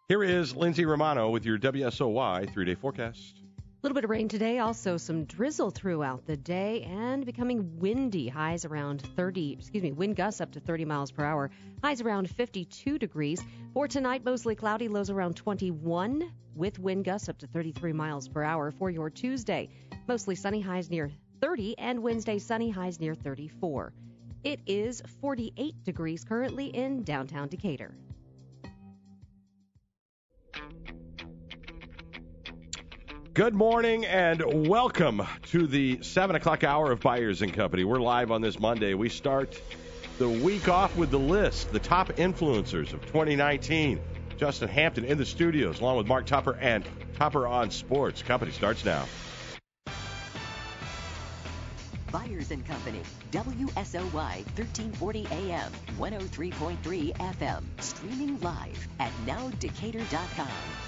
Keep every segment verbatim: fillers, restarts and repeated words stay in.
Here is Lindsay Romano with your W S O Y three-day forecast. A little bit of rain today, also some drizzle throughout the day, and becoming windy. Highs around thirty, excuse me, wind gusts up to thirty miles per hour. Highs around fifty-two degrees. For tonight, mostly cloudy, lows around twenty-one, with wind gusts up to thirty-three miles per hour. For your Tuesday, mostly sunny, highs near thirty, and Wednesday, sunny, highs near thirty-four. It is forty-eight degrees currently in downtown Decatur. Good morning and welcome to the seven o'clock hour of Byers and Company. We're live on this Monday. We start the week off with the list, the top influencers of twenty nineteen. Justin Hampton in the studios, along with Mark Tupper and Tupper on Sports. Company starts now. Byers and Company, W S O Y thirteen forty A M, one oh three point three F M, streaming live at now decatur dot com.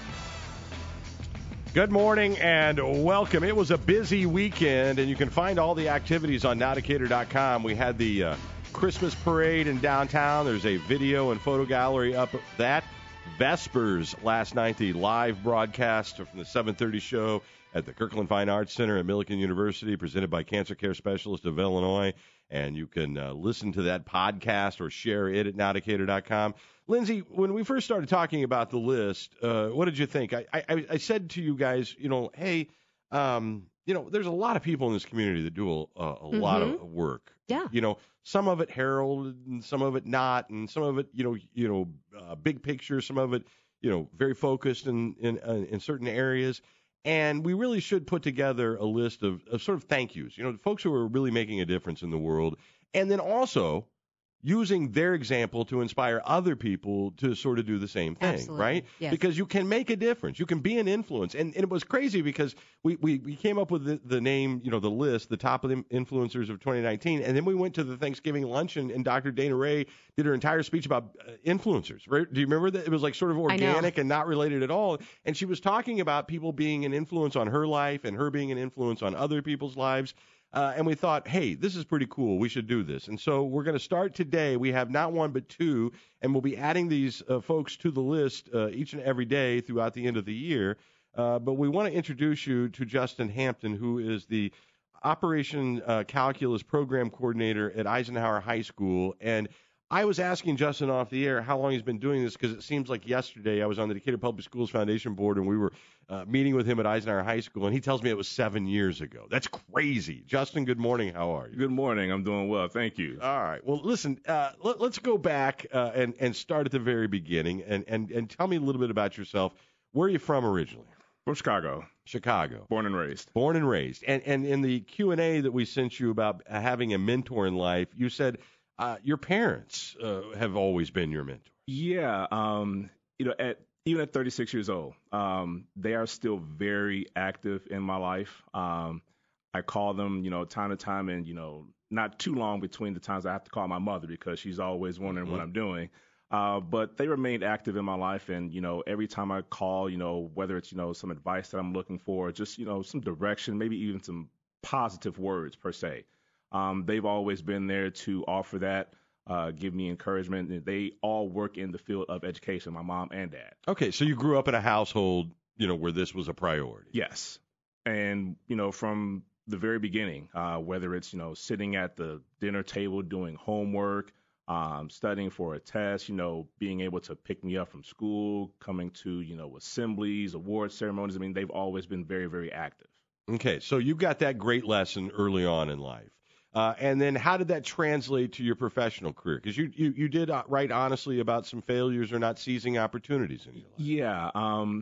Good morning and welcome. It was a busy weekend, and you can find all the activities on now decatur dot com. We had the uh, Christmas parade in downtown. There's a video and photo gallery up of that. Vespers last night, the live broadcast from the seven thirty show at the Kirkland Fine Arts Center at Millikan University, presented by Cancer Care Specialists of Illinois. And you can uh, listen to that podcast or share it at now decatur dot com. Lindsay, when we first started talking about the list, uh, what did you think? I, I, I said to you guys, you know, hey, um, you know, there's a lot of people in this community that do a, a mm-hmm. lot of work. Yeah. You know, some of it heralded and some of it not, and some of it, you know, you know, uh, big picture, some of it, you know, very focused in in, uh, in certain areas. And we really should put together a list of, of sort of thank yous, you know, folks who are really making a difference in the world. And then also using their example to inspire other people to sort of do the same thing, Absolutely. Right? Yes. Because you can make a difference. You can be an influence. And, and it was crazy because we, we, we came up with the, the name, you know, the list, the top of the influencers of twenty nineteen. And then we went to the Thanksgiving luncheon, and Doctor Dana Ray did her entire speech about uh, influencers. Right? Do you remember that? It was like sort of organic and not related at all. And she was talking about people being an influence on her life and her being an influence on other people's lives. Uh, and we thought, hey, this is pretty cool. We should do this. And so we're going to start today. We have not one but two, and we'll be adding these uh, folks to the list uh, each and every day throughout the end of the year. Uh, but we want to introduce you to Justin Hampton, who is the Operation uh, Calculus Program Coordinator at Eisenhower High School. And I was asking Justin off the air how long he's been doing this, because it seems like yesterday I was on the Decatur Public Schools Foundation Board, and we were uh, meeting with him at Eisenhower High School, and he tells me it was seven years ago. That's crazy. Justin, good morning. How are you? Good morning. I'm doing well. Thank you. All right. Well, listen, uh, let, let's go back uh, and, and start at the very beginning, and, and, and tell me a little bit about yourself. Where are you from originally? From Chicago. Chicago. Born and raised. Born and raised. And, and in the Q and A that we sent you about having a mentor in life, you said – Uh, your parents uh, have always been your mentor. Yeah, um, you know, at even at thirty-six years old, um, they are still very active in my life. Um, I call them, you know, time to time, and you know, not too long between the times I have to call my mother, because she's always wondering mm-hmm. what I'm doing. Uh, but they remained active in my life, and you know, every time I call, you know, whether it's you know some advice that I'm looking for, just you know some direction, maybe even some positive words per se. Um, they've always been there to offer that, uh, give me encouragement. They all work in the field of education, my mom and dad. Okay, so you grew up in a household, you know, where this was a priority. Yes. And, you know, from the very beginning, uh, whether it's, you know, sitting at the dinner table doing homework, um, studying for a test, you know, being able to pick me up from school, coming to, you know, assemblies, award ceremonies. I mean, they've always been very, very active. Okay, so you got that great lesson early on in life. Uh, and then how did that translate to your professional career? Because you, you, you did write honestly about some failures or not seizing opportunities in your life. Yeah, um,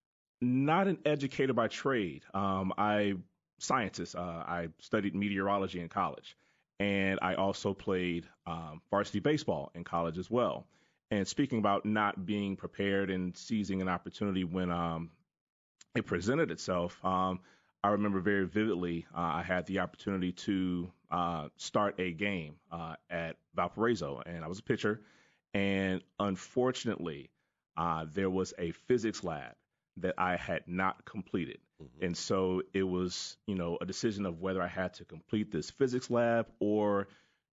not an educator by trade. Um, I scientist. Uh, I studied meteorology in college, and I also played um, varsity baseball in college as well. And speaking about not being prepared and seizing an opportunity when um, it presented itself, um, I remember very vividly uh, I had the opportunity to uh, start a game uh, at Valparaiso, and I was a pitcher. And unfortunately, uh, there was a physics lab that I had not completed. Mm-hmm. And so it was, you know, a decision of whether I had to complete this physics lab or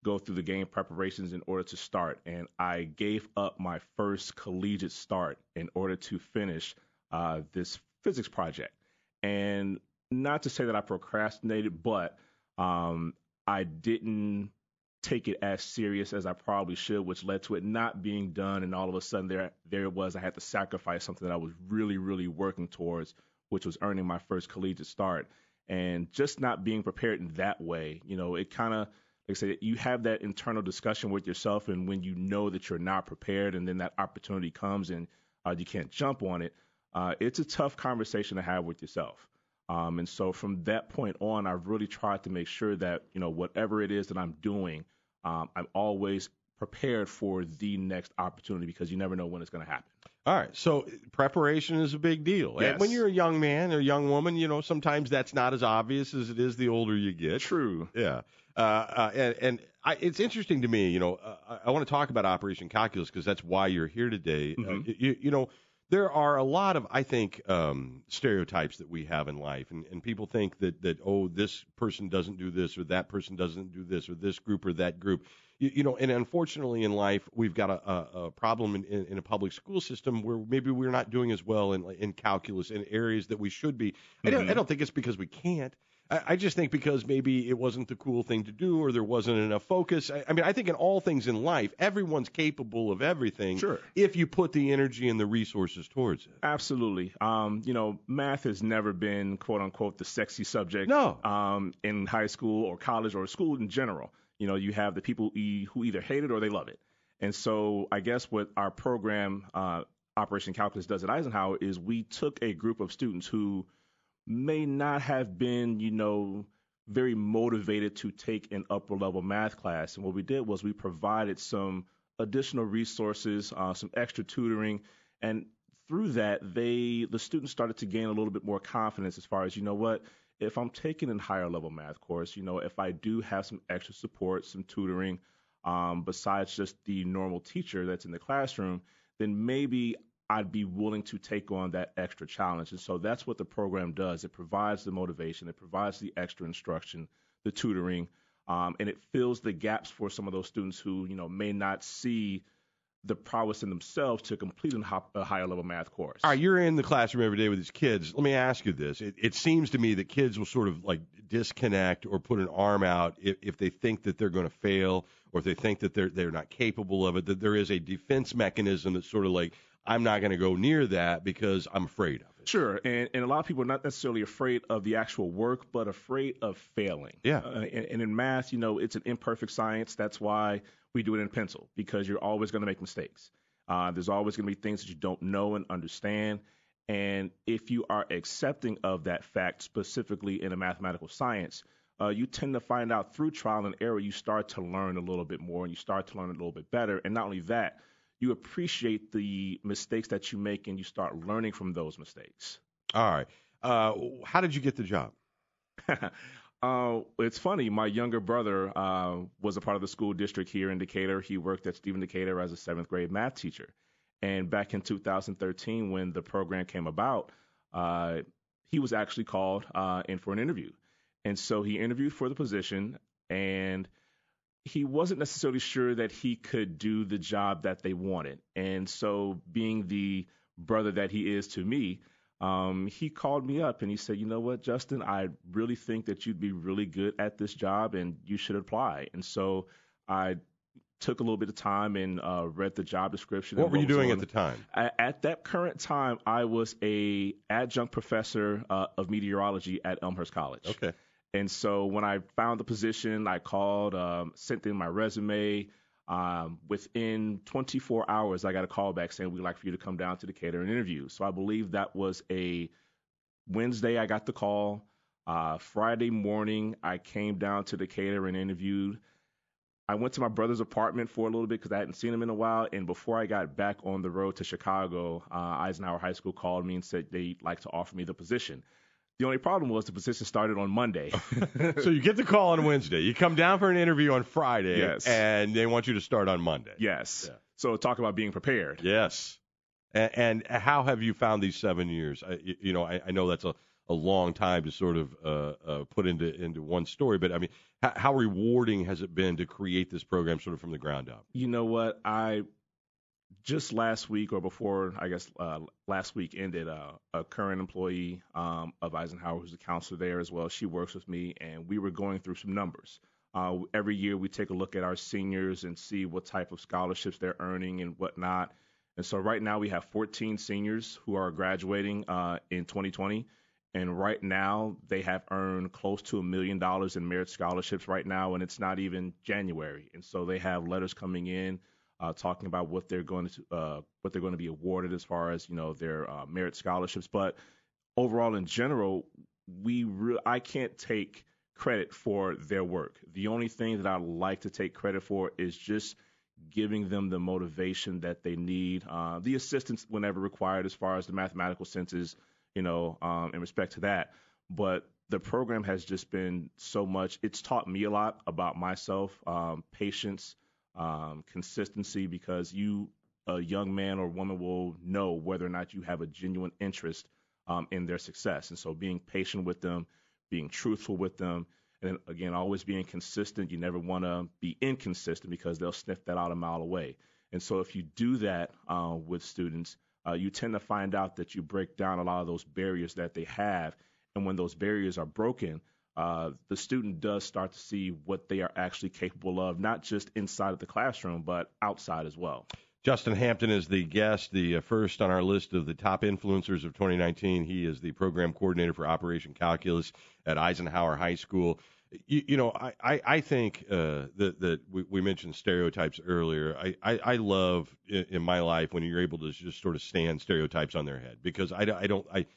go through the game preparations in order to start. And I gave up my first collegiate start in order to finish uh, this physics project. And not to say that I procrastinated, but um, I didn't take it as serious as I probably should, which led to it not being done. And all of a sudden there, there it was, I had to sacrifice something that I was really, really working towards, which was earning my first collegiate start. And just not being prepared in that way, you know, it kind of, like I said, you have that internal discussion with yourself, and when you know that you're not prepared and then that opportunity comes and uh, you can't jump on it, uh, it's a tough conversation to have with yourself. Um, and so from that point on, I've really tried to make sure that, you know, whatever it is that I'm doing, um, I'm always prepared for the next opportunity, because you never know when it's going to happen. All right, so preparation is a big deal. Yes. And when you're a young man or a young woman, you know, sometimes that's not as obvious as it is the older you get. True. Yeah. Uh, uh, and and I, it's interesting to me, you know, uh, I, I want to talk about Operation Calculus because that's why you're here today. Mm-hmm. Uh, you, you know, there are a lot of, I think, um, stereotypes that we have in life, and, and people think that, that, oh, this person doesn't do this, or that person doesn't do this, or this group or that group. You, you know, and unfortunately in life, we've got a, a, a problem in, in, in a public school system where maybe we're not doing as well in, in calculus in areas that we should be. Mm-hmm. I don't, I don't think it's because we can't. I just think because maybe it wasn't the cool thing to do, or there wasn't enough focus. I, I mean, I think in all things in life, everyone's capable of everything. Sure. If you put the energy and the resources towards it. Absolutely. Um, you know, math has never been, quote unquote, the sexy subject. No. Um, in high school or college or school in general. You know, you have the people e- who either hate it or they love it. And so I guess what our program, uh, Operation Calculus, does at Eisenhower is we took a group of students who may not have been, you know, very motivated to take an upper level math class. And what we did was we provided some additional resources, uh, some extra tutoring. And through that, they, the students started to gain a little bit more confidence as far as, you know what, if I'm taking a higher level math course, you know, if I do have some extra support, some tutoring, um, besides just the normal teacher that's in the classroom, then maybe I'd be willing to take on that extra challenge. And so that's what the program does. It provides the motivation, it provides the extra instruction, the tutoring, um, and it fills the gaps for some of those students who, you know, may not see the prowess in themselves to complete a higher level math course. All right, you're in the classroom every day with these kids. Let me ask you this. It, it seems to me that kids will sort of like disconnect or put an arm out if, if they think that they're going to fail, or if they think that they're they're not capable of it, that there is a defense mechanism that's sort of like, I'm not going to go near that because I'm afraid of it. Sure, and, and a lot of people are not necessarily afraid of the actual work, but afraid of failing. Yeah. Uh, and, and in math, you know, it's an imperfect science. That's why we do it in pencil, because you're always going to make mistakes. Uh, there's always going to be things that you don't know and understand. And if you are accepting of that fact, specifically in a mathematical science, uh, you tend to find out through trial and error, you start to learn a little bit more, and you start to learn a little bit better. And not only that, you appreciate the mistakes that you make, and you start learning from those mistakes. All right. Uh, how did you get the job? uh, it's funny. My younger brother uh, was a part of the school district here in Decatur. He worked at Stephen Decatur as a seventh grade math teacher. And back in two thousand thirteen, when the program came about, uh, he was actually called uh, in for an interview. And so he interviewed for the position, and he wasn't necessarily sure that he could do the job that they wanted. And so, being the brother that he is to me, um, he called me up and he said, you know what, Justin, I really think that you'd be really good at this job and you should apply. And so I took a little bit of time and uh, read the job description. What were you doing at the time? At that current time, I was a adjunct professor uh, of meteorology at Elmhurst College. Okay. And so when I found the position, I called, um, sent in my resume. Um, within twenty-four hours, I got a call back saying, we'd like for you to come down to Decatur and interview. So I believe that was a Wednesday I got the call. Uh, Friday morning, I came down to Decatur and interviewed. I went to my brother's apartment for a little bit because I hadn't seen him in a while. And before I got back on the road to Chicago, uh, Eisenhower High School called me and said they'd like to offer me the position. The only problem was the position started on Monday. So you get the call on Wednesday. You come down for an interview on Friday, yes, and they want you to start on Monday. Yes. Yeah. So talk about being prepared. Yes. And, and how have you found these seven years? I, you know, I, I know that's a, a long time to sort of uh, uh, put into into one story. But I mean, how, how rewarding has it been to create this program sort of from the ground up? You know what? I just last week or before, I guess uh, last week ended, uh, a current employee um, of Eisenhower, who's a counselor there as well. She works with me, and we were going through some numbers. Uh, every year we take a look at our seniors and see what type of scholarships they're earning and whatnot. And so right now we have fourteen seniors who are graduating uh, in twenty twenty. And right now they have earned close to a million dollars in merit scholarships right now, and it's not even January. And so they have letters coming in uh, talking about what they're going to uh, what they're going to be awarded as far as, you know, their uh, merit scholarships. But overall, in general, we re- I can't take credit for their work. The only thing that I like to take credit for is just giving them the motivation that they need, uh, the assistance whenever required as far as the mathematical senses, you know, um, in respect to that. But the program has just been so much. It's taught me a lot about myself, um, patience, um, consistency, because you, a young man or woman, will know whether or not you have a genuine interest um, in their success. And so being patient with them, being truthful with them, and then, again, always being consistent. You never want to be inconsistent because they'll sniff that out a mile away. And so if you do that uh, with students, uh, you tend to find out that you break down a lot of those barriers that they have. And when those barriers are broken, uh, the student does start to see what they are actually capable of, not just inside of the classroom, but outside as well. Justin Hampton is the guest, the uh, first on our list of the top influencers of twenty nineteen. He is the program coordinator for Operation Calculus at Eisenhower High School. You, you know, I, I, I think uh, that, that we, we mentioned stereotypes earlier. I, I, I love in, in my life when you're able to just sort of stand stereotypes on their head, because I, I don't I.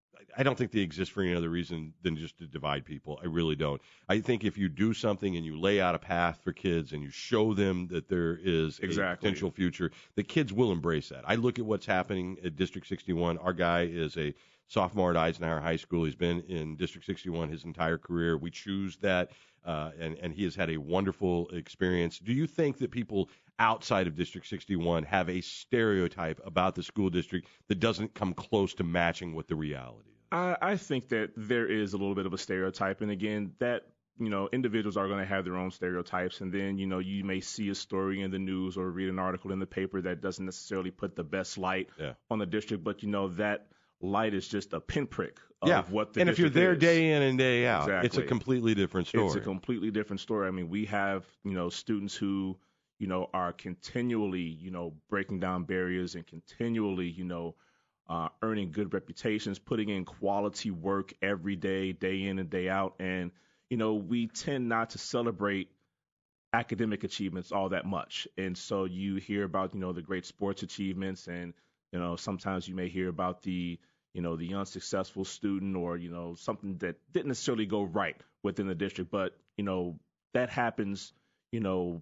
I don't think they exist for any other reason than just to divide people. I really don't. I think if you do something and you lay out a path for kids and you show them that there is exactly. a potential future, the kids will embrace that. I look at what's happening at District sixty-one. Our guy is a sophomore at Eisenhower High School. He's been in District sixty-one his entire career. We choose that, uh, and, and he has had a wonderful experience. Do you think that people outside of District sixty-one have a stereotype about the school district that doesn't come close to matching what the reality is? I, I think that there is a little bit of a stereotype. And again, that, you know, individuals are going to have their own stereotypes. And then, you know, you may see a story in the news or read an article in the paper that doesn't necessarily put the best light yeah. on the district. But, you know, that light is just a pinprick of yeah. what the and district is. And if you're there is. day in and day out, exactly. it's a completely different story. It's a completely different story. I mean, we have, you know, students who, you know, are continually, you know, breaking down barriers and continually, you know, Uh, earning good reputations, putting in quality work every day, day in and day out. And, you know, we tend not to celebrate academic achievements all that much. And so you hear about, you know, the great sports achievements, and, you know, sometimes you may hear about the, you know, the unsuccessful student, or, you know, something that didn't necessarily go right within the district. But, you know, that happens, you know,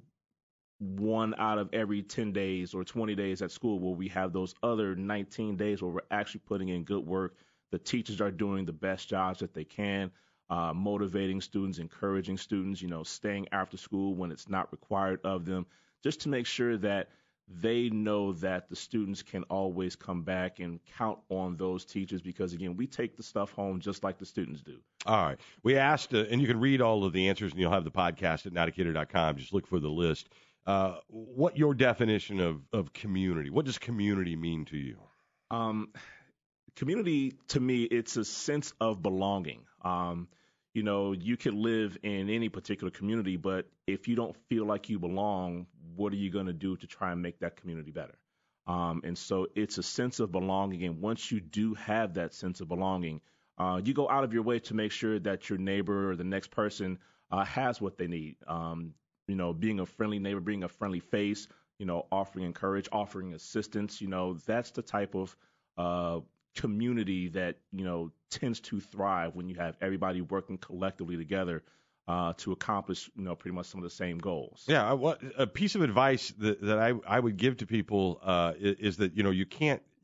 one out of every ten days or twenty days at school, where we have those other nineteen days where we're actually putting in good work. The teachers are doing the best jobs that they can, uh, motivating students, encouraging students, you know, staying after school when it's not required of them, just to make sure that they know that the students can always come back and count on those teachers, because, again, we take the stuff home just like the students do. All right. We asked, uh, and you can read all of the answers, and you'll have the podcast at now decatur dot com. Just look for the list. Uh, what your definition of, of community? What does community mean to you? Um, community, to me, it's a sense of belonging. Um, you know, you could live in any particular community, but if you don't feel like you belong, what are you going to do to try and make that community better? Um, and so it's a sense of belonging. And once you do have that sense of belonging, uh, you go out of your way to make sure that your neighbor or the next person uh, has what they need. Um, You know, being a friendly neighbor, being a friendly face, you know, offering encouragement, offering assistance, you know, that's the type of uh, community that, you know, tends to thrive when you have everybody working collectively together uh, to accomplish, you know, pretty much some of the same goals. Yeah, I, what, a piece of advice that, that I, I would give to people uh, is, is that, you know, you can't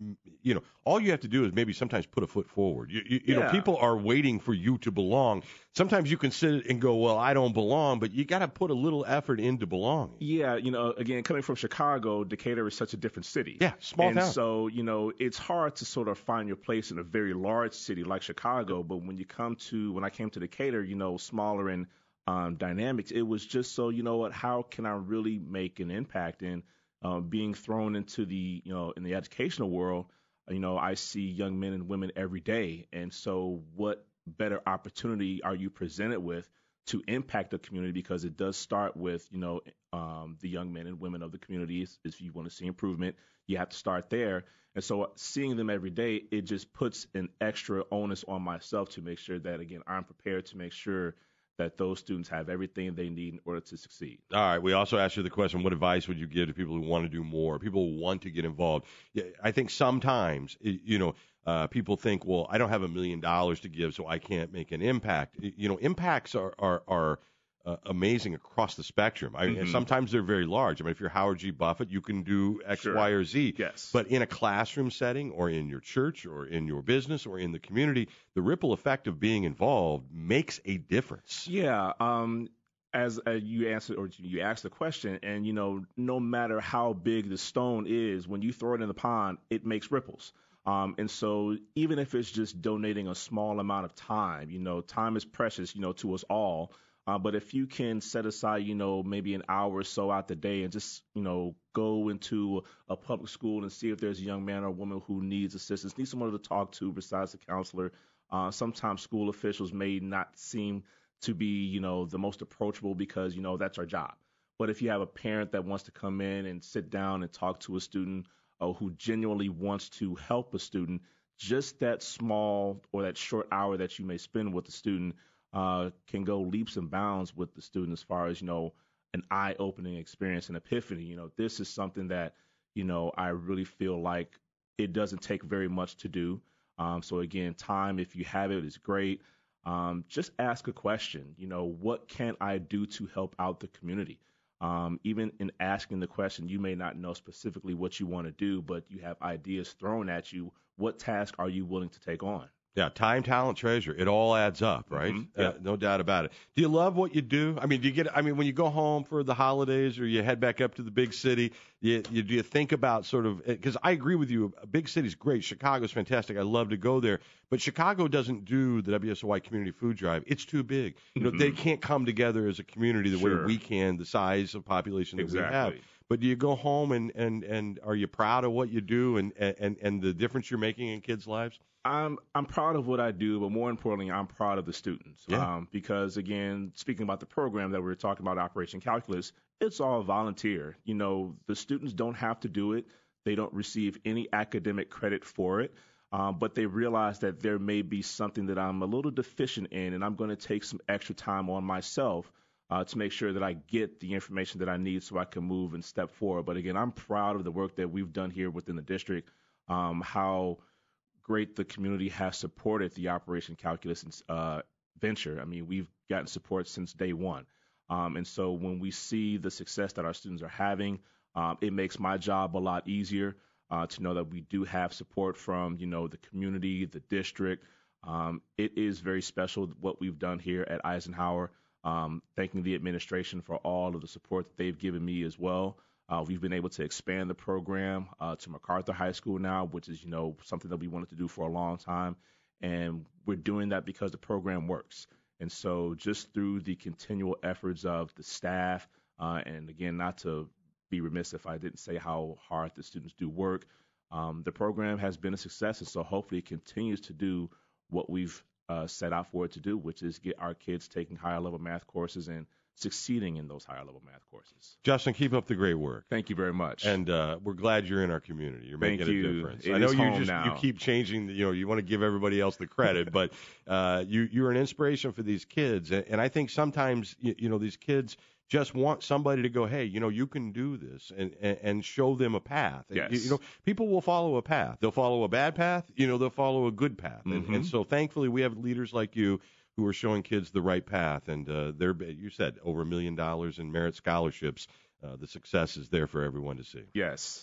you know, all you have to do is maybe sometimes put a foot forward. You, you, you Yeah. know, people are waiting for you to belong. Sometimes you can sit and go, well, I don't belong, but you got to put a little effort into belonging. Yeah, you know, again, coming from Chicago, Decatur is such a different city. Yeah, small and town. so, you know, it's hard to sort of find your place in a very large city like Chicago. But when you come to, when I came to Decatur, you know, smaller in um, dynamics, it was just so, you know what, how can I really make an impact? And uh, being thrown into the, you know, in the educational world, you know, I see young men and women every day. And so what better opportunity are you presented with to impact the community? Because it does start with, you know, um, the young men and women of the communities. If you want to see improvement, you have to start there. And so seeing them every day, it just puts an extra onus on myself to make sure that, again, I'm prepared to make sure that those students have everything they need in order to succeed. All right. We also asked you the question, what advice would you give to people who want to do more, people who want to get involved? Yeah, I think sometimes, you know, uh, people think, well, I don't have a million dollars to give, so I can't make an impact. You know, impacts are are, are uh, amazing across the spectrum. I mean, Mm-hmm. sometimes they're very large. I mean, if you're Howard G. Buffett, you can do X, Sure. Y, or Z. Yes. But in a classroom setting or in your church or in your business or in the community, the ripple effect of being involved makes a difference. Yeah. Um, as uh, you answered or you asked the question, and, you know, no matter how big the stone is, when you throw it in the pond, it makes ripples. Um, and so even if it's just donating a small amount of time, you know, time is precious, you know, to us all. Uh, but if you can set aside, you know, maybe an hour or so out the day and just, you know, go into a public school and see if there's a young man or woman who needs assistance, needs someone to talk to besides the counselor. Uh, sometimes school officials may not seem to be, you know, the most approachable because, you know, that's our job. But if you have a parent that wants to come in and sit down and talk to a student uh, who genuinely wants to help a student, just that small or that short hour that you may spend with the student uh, can go leaps and bounds with the student as far as, you know, an eye-opening experience, an epiphany. You know, this is something that, you know, I really feel like it doesn't take very much to do. Um, so, again, time, if you have it, is great. Um, just ask a question. You know, what can I do to help out the community? Um, even in asking the question, you may not know specifically what you want to do, but you have ideas thrown at you. What task are you willing to take on? Yeah, time, talent, treasure. It all adds up, right? Mhm. Uh, Yeah. no doubt about it. Do you love what you do? I mean, do you get? I mean, when you go home for the holidays or you head back up to the big city, you, you do you think about sort of? Because I agree with you. A big city's great. Chicago's fantastic. I love to go there. But Chicago doesn't do the W S O Y Community Food Drive. It's too big. You know, they can't come together as a community the way Sure. we can, the size of population that we have. Exactly. But do you go home and, and, and are you proud of what you do and, and, and the difference you're making in kids' lives? I'm I'm proud of what I do, but more importantly, I'm proud of the students. Yeah. Um, because again, speaking about the program that we were talking about, Operation Calculus, it's all volunteer. You know, the students don't have to do it. They don't receive any academic credit for it. Um, but they realize that there may be something that I'm a little deficient in, and I'm going to take some extra time on myself uh, to make sure that I get the information that I need so I can move and step forward. But again, I'm proud of the work that we've done here within the district, um, how great the community has supported the Operation Calculus uh, venture. I mean, we've gotten support since day one. Um, and so when we see the success that our students are having, um, it makes my job a lot easier uh, to know that we do have support from, you know, the community, the district. Um, it is very special what we've done here at Eisenhower. Um, thanking the administration for all of the support that they've given me as well. Uh, we've been able to expand the program uh, to MacArthur High School now, which is, you know, something that we wanted to do for a long time. And we're doing that because the program works. And so just through the continual efforts of the staff, uh, and again, not to be remiss if I didn't say how hard the students do work, um, the program has been a success. And so hopefully it continues to do what we've uh, set out for it to do, which is get our kids taking higher level math courses and succeeding in those higher level math courses. Justin, keep up the great work. Thank you very much. And uh, we're glad you're in our community. You're Thank making you. a difference. It I know is you home just now. you keep changing. You know, you want to give everybody else the credit, but uh, you you're an inspiration for these kids. And, and I think sometimes you, you know these kids just want somebody to go, hey, you know, you can do this, and and, and show them a path. And, Yes. you, you know, people will follow a path. They'll follow a bad path. You know, they'll follow a good path. And, Mhm. and so thankfully we have leaders like you who are showing kids the right path. And uh, they're, you said, over a million dollars in merit scholarships. Uh, the success is there for everyone to see. Yes.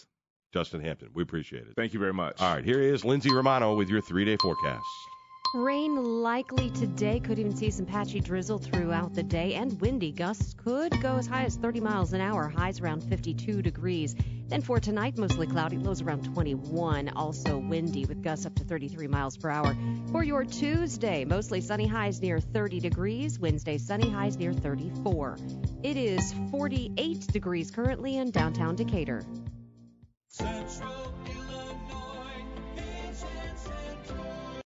Justin Hampton. We appreciate it. Thank you very much. All right, here is Lindsay Romano with your three-day forecast. Rain likely today. Could even see some patchy drizzle throughout the day, and windy gusts could go as high as thirty miles an hour. Highs around fifty-two degrees. Then for tonight, mostly cloudy, lows around twenty-one. Also windy with gusts up to thirty-three miles per hour. For your Tuesday, mostly sunny, highs near thirty degrees. Wednesday, sunny, highs near thirty-four. It is forty-eight degrees currently in downtown Decatur. Central